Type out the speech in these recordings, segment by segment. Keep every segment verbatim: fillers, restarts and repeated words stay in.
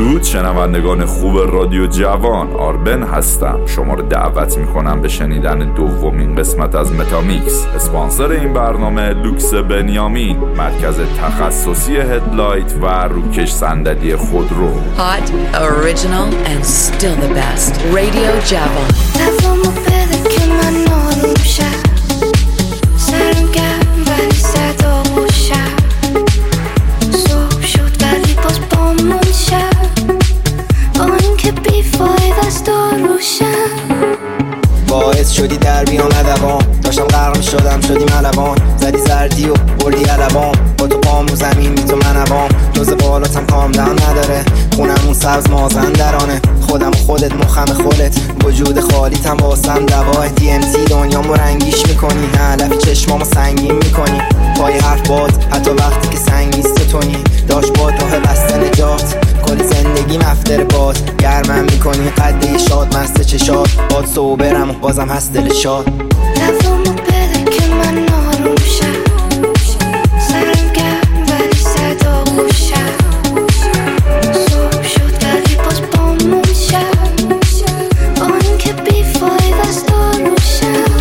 درود شنوندگان خوب رادیو جوان، آربن هستم. شما رو دعوت میکنم به شنیدن دومین قسمت از متامیکس. اسپانسر این برنامه لوکس بنیامین، مرکز تخصصی هدلایت و روکش صندلی خودرو. Hot, original and still the best. Radio جوان. هوامو بده که من آروم شم، سرم گرم ولی صدا خوشم، صبح شد ولی باز بامون شب، با اینکه بیفاید از داروشم. باعث شدی در بیام ادوام، داشتم غرق شدم شدی ملوان، زدی زردی و بردی علوام، با تو پام رو زمین بی تو منوام، جز بالاتم کام دم نداره، خونمون سبز مازندرانه، خودم خودت مخم خودت، وجود خالیتم واسم دواه، دی ام تی دنیامو رنگیش میکنی، علف چشمامو سنگین میکنی، پای حرف باد حتی وقتی که سنگ نیست تونی، داشت باد راه بسته نجات، کل زندگی مفتر باد، گرمم میکنی قده شاد مست چشاد، باد صوبرم و بازم هست دل شاد. هوامو بده که من آروم شم، سرم گرم ولی صدا خوشم، صبح شد ولی باز بامون شب، با اینکه بیفاید از داروشم.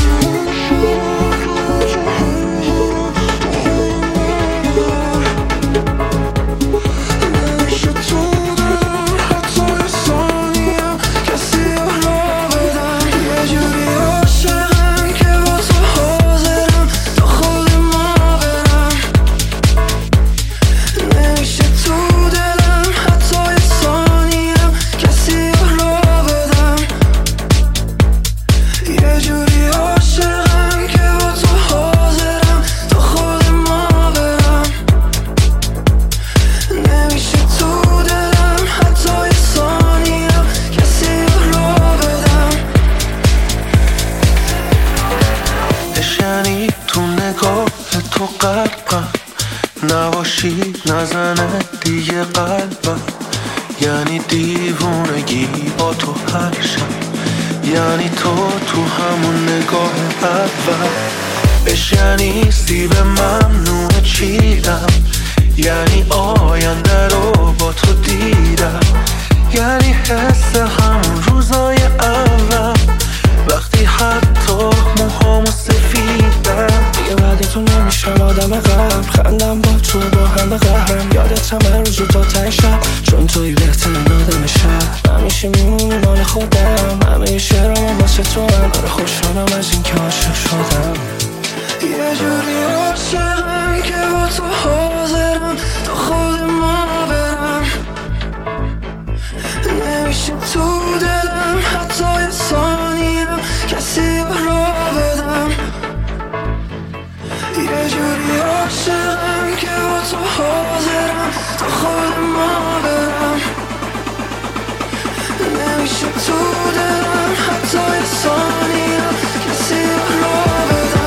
نزنه دیگه قلبم، یعنی دیوونگی با تو هر شب، یعنی تو تو همون نگاه اول، بش یعنی سیب ممنوع چیدم، یعنی آینده رو با تو دیدم، یعنی حس همون روزای اول، وقتی حتی موهامو سفیدم، دیگه بعد تو نمیشم آدم غم، خندم با تو با هم به قهرم، یادت همه روزو تا ته شب، چون توی بهترین آدم شب، همیشه میمونی مال خودم، همه شعرام واسه تو هم، آره خوشحالم از این که عاشق شدم، یه جوری عاشقم که با تو حاضرم تا خود ما برم، نمیشه تو دلم حتی یه ثانیه کسی رو بدم، یه جوری عاشقم که با تو حاضرم تا خود ما برم، نمیشه تو دلم حتی یه ثانیه کسی رو بدم.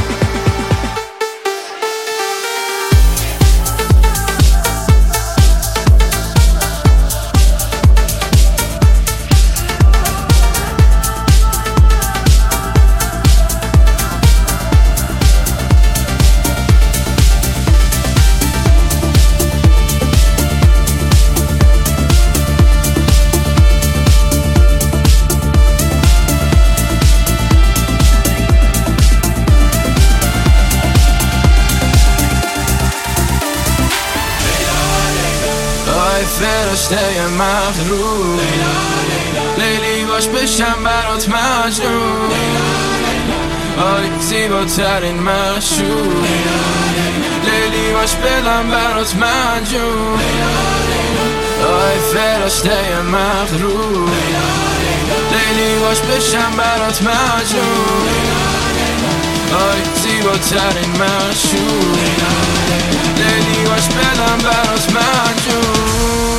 فرشته مغرور، لیلی باش بشم برات مجنون، آی زیباترین معشوق، لیلی باش بلم برات مجنون، آی فرشته مغرور، لیلی باش بشم برات مجنون، آی زیباترین معشوق، لیلی باش بلم برات مجنون.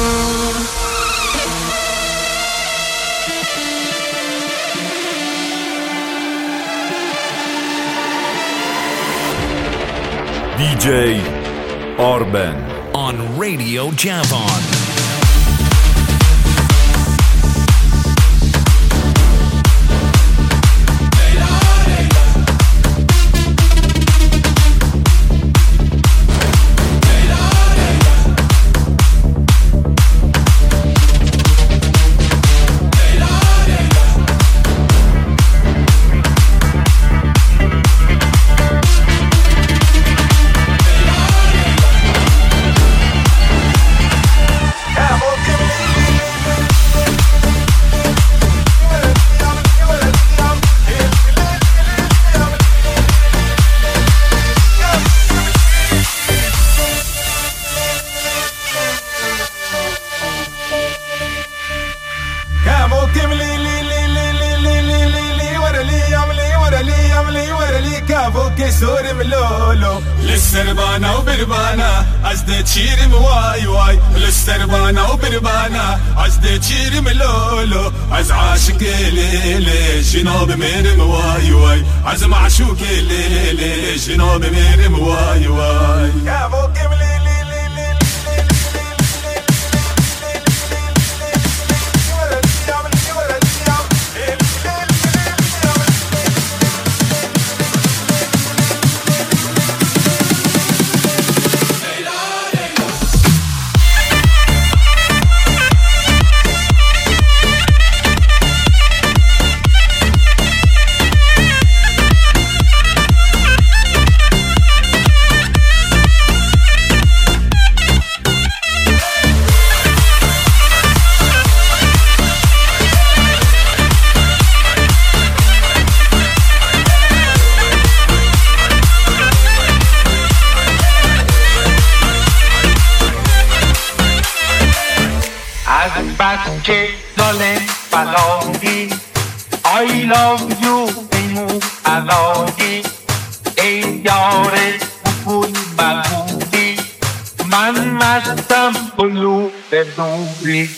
دی جی آربن on Radio Javon. سورم لولو لسربانا وبربانا ازده چیرم وای وای لسربانا وبربانا ازده چیرم لولو از عاشق لیلی جناب میرم وای وای از معشوق لیلی جناب میرم وای وای یا بوکم لیلی بس که ظالم بلادی I love you ایمو علادی ای یار بکوی بگودی من مستم بلو به دوری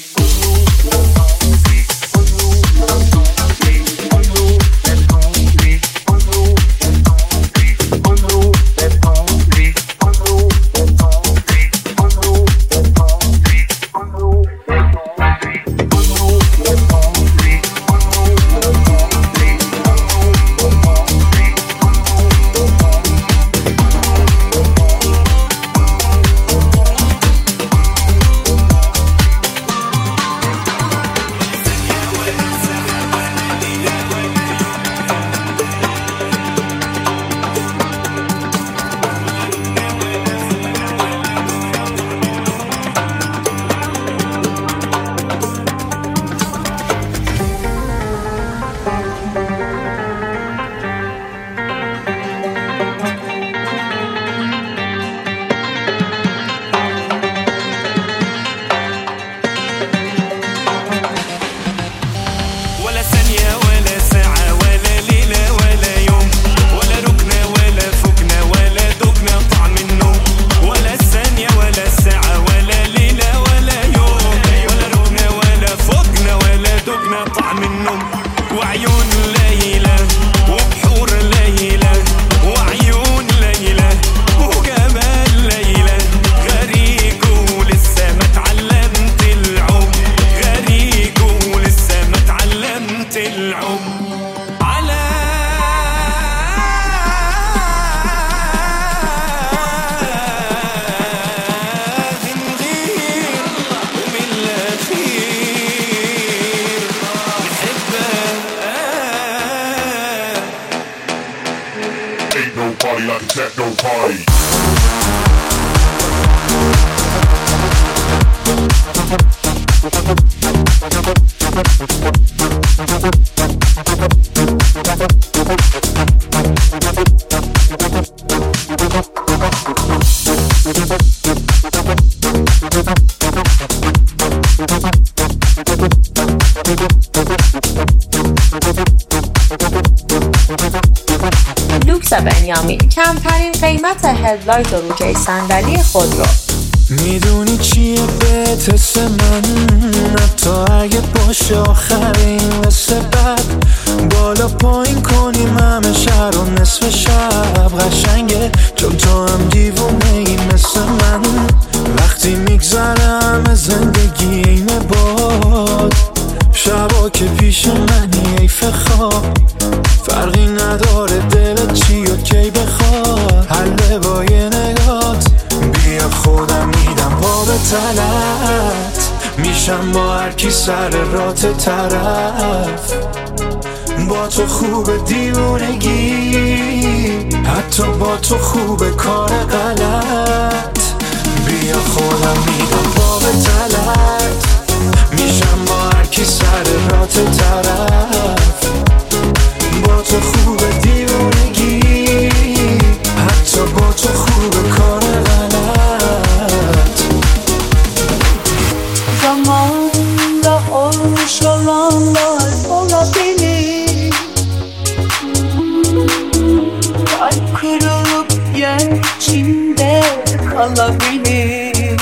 لوکس بنیامین کمترین قیمت هدلایت و روکه صندلی خود رو میدونی چیه بهت حس من حتی اگه باشه آخرین مثل بد بالا پایین کنیم همه شهر و نصف شب قشنگه چون تو هم دیوونه ای مثل من وقتی میگذره همه زندگی اینه باد شبا که پیش منی ایف خواب فرقی نداره دلت چی و کی بخواد حله با یه نگات بیا خودم میدم پا به تلت میشم با هر کی سر رات طرف با تو خوب دیوونگی حتی با تو خوب کار غلط بیا خودم میدم پا به تلت میشم با هر کی سر رات طرف با تو خوب دیوونگی حتی با تو خوب کار غلط zamanla olmuş olanlar olabilir kalp kırık alabilir.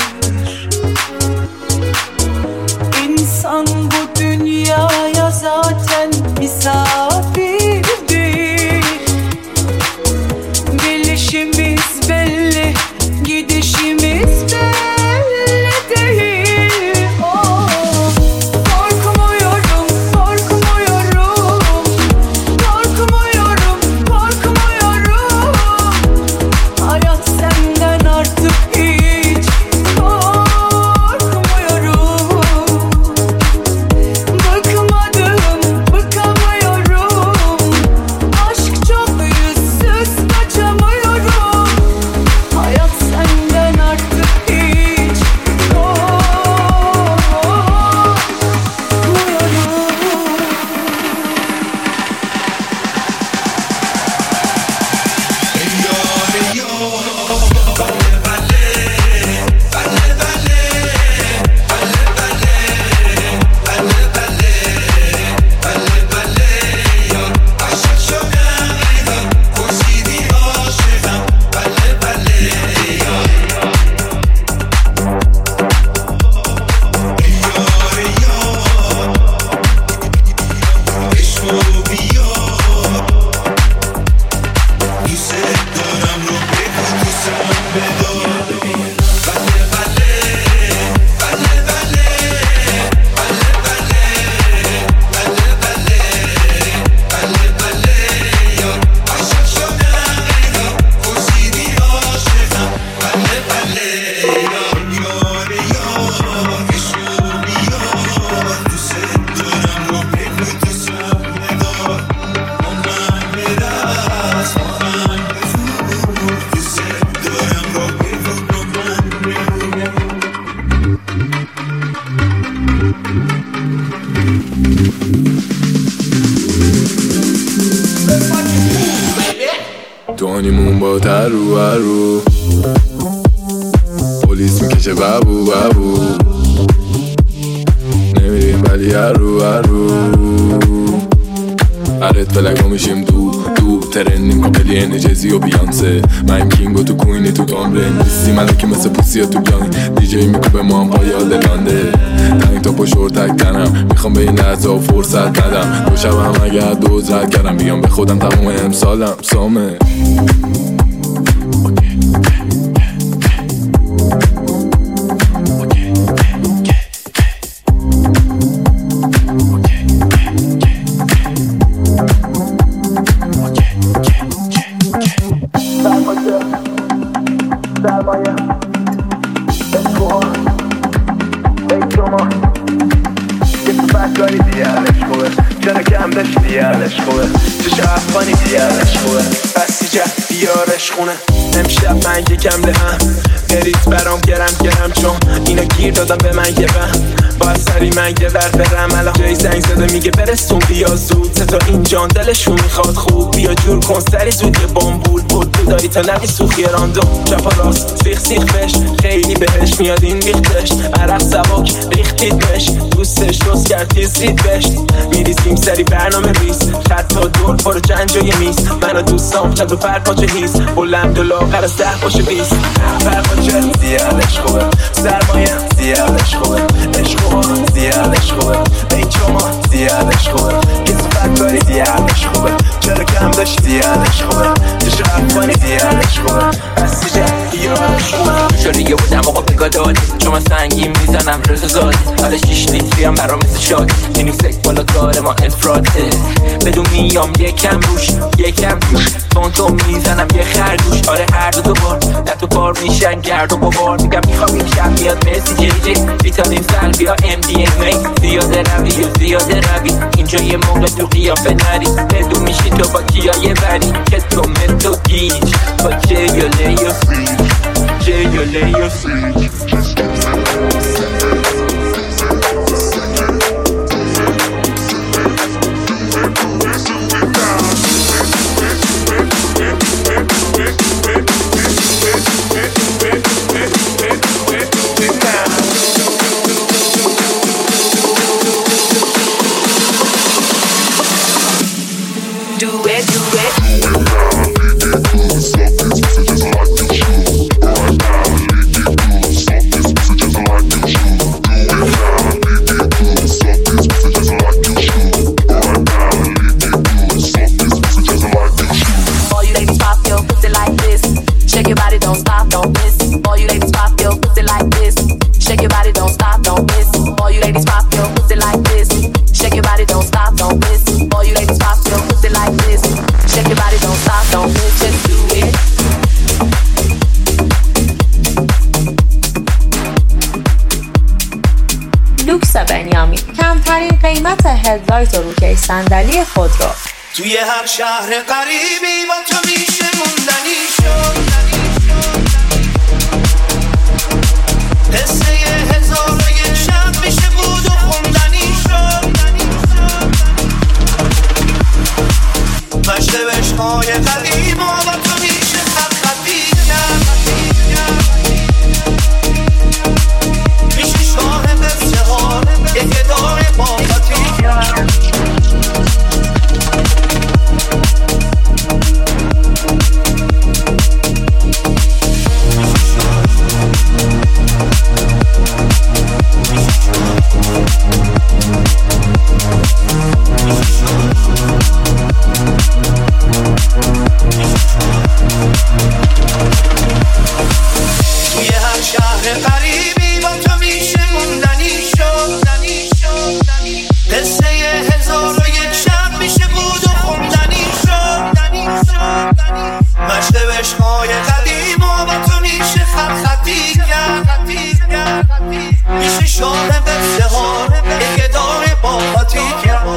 İnsan bu dünyaya zaten misafirdir. Gelişimiz belli, gidişimiz belli değil. Oh, korkmuyorum, korkmuyorum, korkmuyorum, korkmuyorum. Hayat senden artık hiç korkmuyorum. Bıkmadım, bıkamıyorum. Aşk çok yüzsüz, kaçamıyorum. Hayat senden artık hiç korkmuyorum. دونیمون با ترو برو پلیس میکشه بابو بابو نمیریم ولی هرو هرو هرت فلگا میشیم دو دو ترنیم کاملی انجزی و بیانسه من کینگو تو کوینی تو تامره نیستی ملکی مثل پوسی تو بلانی دیجی میکوبه ما هم پای آدلانده تنگ تا پشور تک تنم میخوام به این لحظه و فرصت ندم دو شبم اگر دوز رد کردم بیام به خودم تمام امسالم سامه امشب من یکم لهم بریز برام گرم گرم چون اینا گیر دادم به من یه بهم باید سری من یه ور برم الان جای زنگ زده میگه برسون بیا زود تا این جان دلشون میخواد خوب بیا جور کن سری زود یه بامبول بود تو داری تا نبی سوخی راندو چپا راست سیخ سیخ بش خیلی بهش میاد این ریختش عرق سباک ریختید بش دوستش دوست کرد تیز رید بش میریزیم سری برنامه ریز خط تا دور پارو چند جای میز منو دوستام چند و پر پاچه هیز بلند و لاغر از ده باشه بیست پرپاچه زیادش خوبه سرمایه زیادش خوبه عشق خوبه زیادش خوبه این چما زیادش خوبه یه صفت کاری زیادش خوبه چرا کم داشت زیادش خوبه چشو افغانی زیادش خوبه بس چه یادش خوبه شوریه بودم آقا بگاه دادی چون من سنگین میزنم رزو زادی حالا شیش لیتری هم برام مثل شادی اینی سک بالا کار ما انفراده بدون میام یکم روش یکم روش تون میزنم یه خردوش آره هر دو دوبار در تو بار میشن گرد و بابار میگم میخوام این شب میاد مسی جی جی ویتامین سلبی ها ام دی ام ای زیاده روی زیاده روی اینجا یه موقع تو قیافه نری بدون میشی تو با کیایه بری که تو متو گیج با جیوله یا فریج جیوله یا فریج Do it, do it. لوکس بنیامین کمترین قیمت هدلایت و روکش صندلی خودرو. توی هر شهر قریبی با تو میشه موندنی شد، قصه هزار و یک شب میشه بود و خوندنی شد، مشت عشقای قدیم و با تو میشه خط خطی کرد، میشه شاه قصه ها یک اداره با خطی کرد. توی هر شهر قریبی با تو میشه موندنی شد، قصه هزار و یک شب میشه بود و خوندنی شد، مشت عشقای قدیم و با تو میشه خط خطی کرد، میشه شاه قصه ها یک اداره با خطی کرد.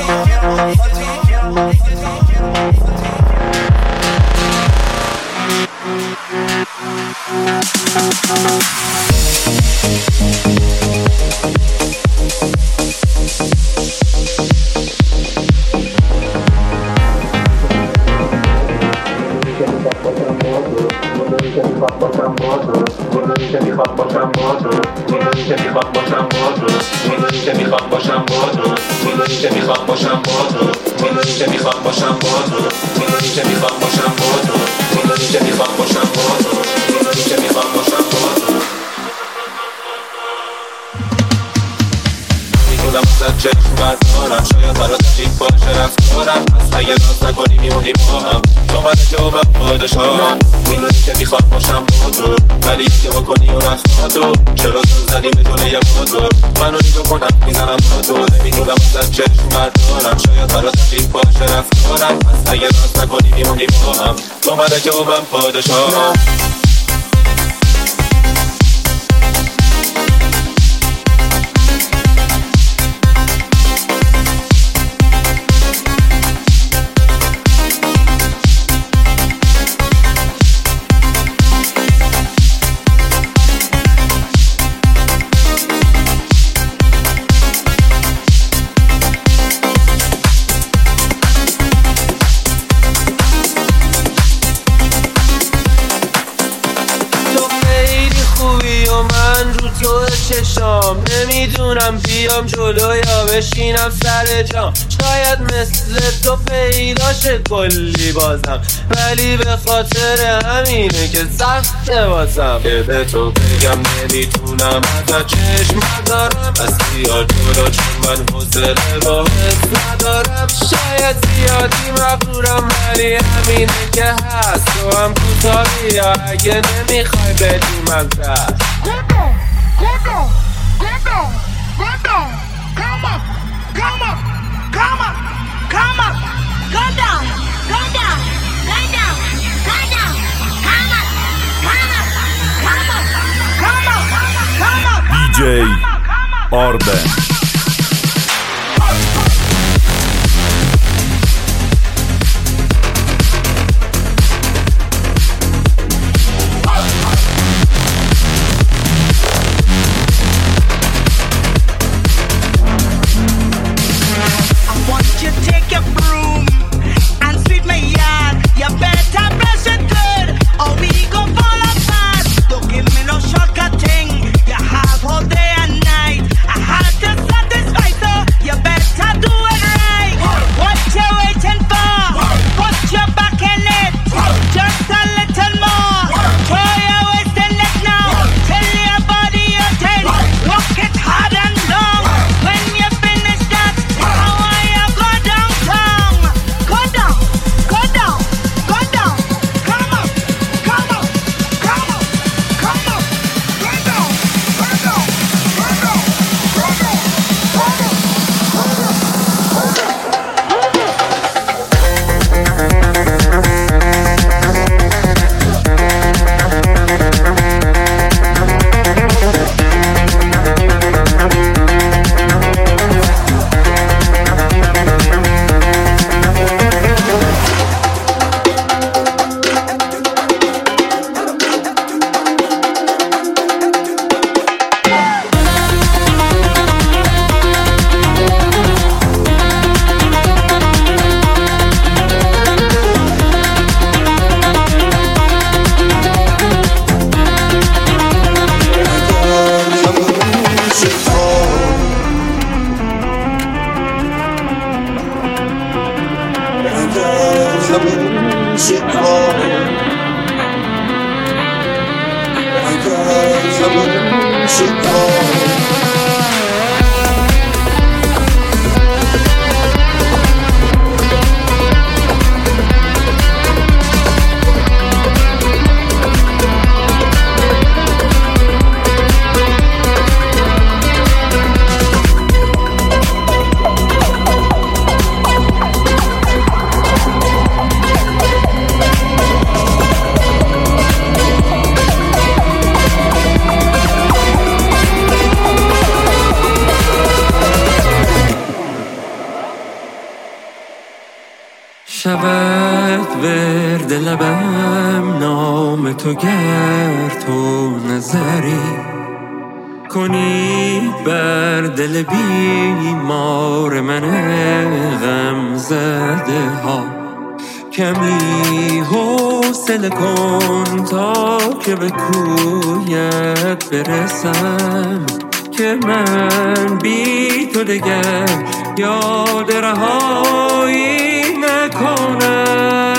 میخوام باشم با تو، میدونی که میخوام باشم با تو، میدونی که میخوام باشم با تو، میدونی که میخوام باشم با تو، میدونی که میخوام باشم با تو، میدونی که میخوام باشم با تو، میدونی که میخوام باشم با تو، میدونی که میخوام باشم با تو. میدونم ازت چشم بردارم، شاید برات عجیب باشه رفتارم، از اگه ناز نکنی میمونی با هم، تو من جوابم پادشاهم. میدونی که میخوام باشم با تو، ولی که بکنی و رخ تو، چرا تو زنی میتونه یه تو، منو نیدو کنم میزنم با تو. نمیدونم ازت چشم بردارم، شاید برات عجیب باشه رفتارم، از اگه ناز نکنی میمونی با هم، تو من جوابم پادشاهم. چشام نمیدونم بیام جلو یا بشینم سر جام، شاید مثل تو پیداشه کلی بازم، ولی به خاطر همینه که سخته واسم که به تو بگم نمیتونم ازت چشم ندارم، از بیار جلو چون من حوصله با حس ندارم، شاید زیادی مغرورم ولی همینه که هست، تو هم کوتاه بیا اگه نمیخوای بدی مزد. Go down, go down, go down, come up, come up, come up, come up, go down, go down, go down, go down, come up, come up, come up, come up, come up, دی جی آربن. Don't give me no shortcut thing. You have all day and night. I had to چیکاره بگم چیکاره شود ورد لبم نام تو گر تو نظری کنی بر دل بیمار من غم زده ها کمی حوصله کن تا که به کویت برسم که من بی تو دگر یاد رهایی نکنم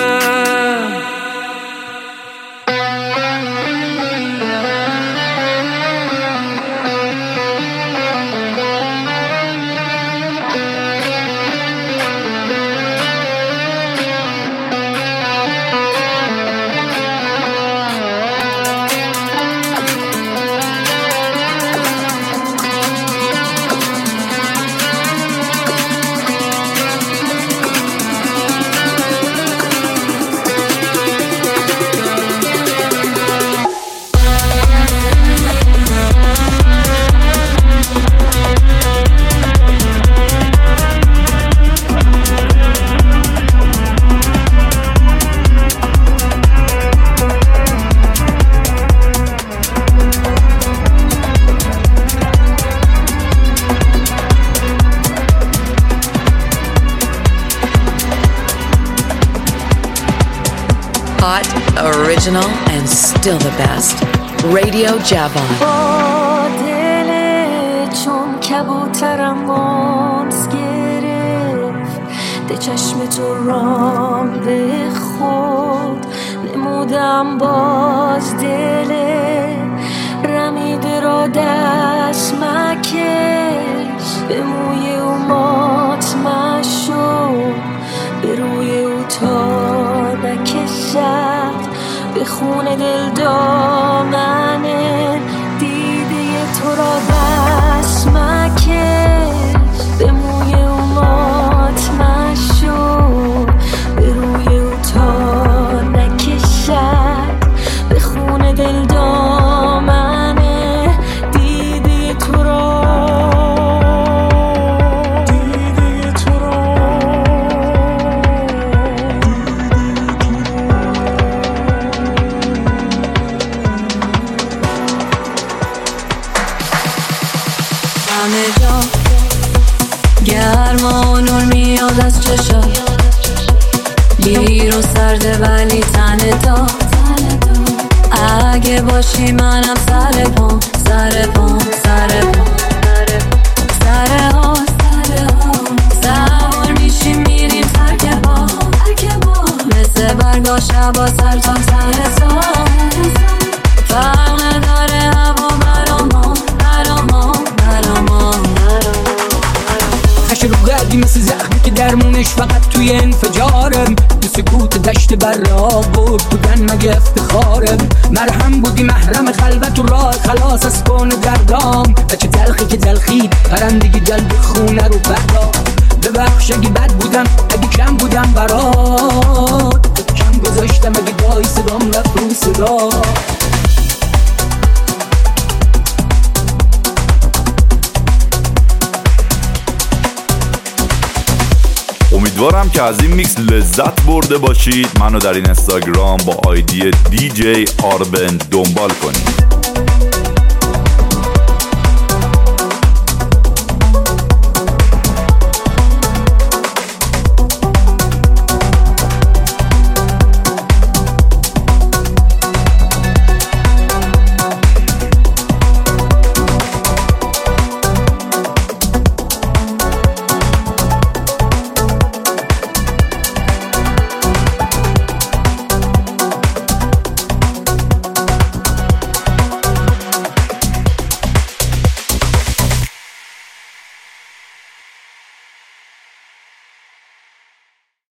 Hot, original, and still the best. Radio Javon. با دل چون کبوترم مانس گرفت ده چشم تو رام به خود نمودم باز دل رمیده را دست مکش به موی او مات مشو به روی او تا نکشد به خون دل دامنه دیده تو را بس مکش به موی او مات مشو به روی او تا نکشد به خون دل دامنه دیده تو را گرما و نور میاد از چشا بیرون سرده ولی تن تا اگه باشی منم سر پام سر پام سر پام سر ها سوار میشیم میریم ترک با مثل برگا شبا سر تا سر سا فرق نداره هوا برامان برامان برامان خش رو قدی مثل زخمی که درمونش فقط توی انفجارم تو سکوت دشت براب بود بودن مگه افتخارم مرهم بودی محرم خلوت و راه خلاص از کن دردام و چه تلخی که تلخید پرندگی دل به خونه رو بردار ببخش اگه بد بودم اگه کم بودم برات کم گذاشتم اگه دایی صدام رفت رو صدا امیدوارم که از این میکس لذت برده باشید. منو در این اینستاگرام با آیدی دی جی آربن دنبال کنید.